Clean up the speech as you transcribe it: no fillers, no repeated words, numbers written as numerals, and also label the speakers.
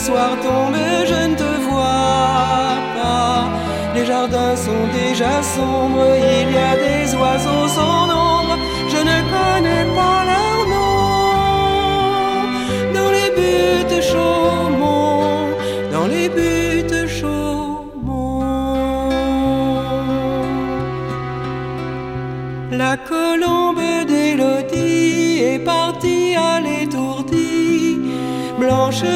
Speaker 1: soir tombe, je ne te vois pas. Les jardins sont déjà sombres, il y a des oiseaux sans nombre, je ne connais pas leur nom. Dans les buttes Chaumont, dans les buttes Chaumont. La colombe d'Élodie est partie à l'étourdie, blanche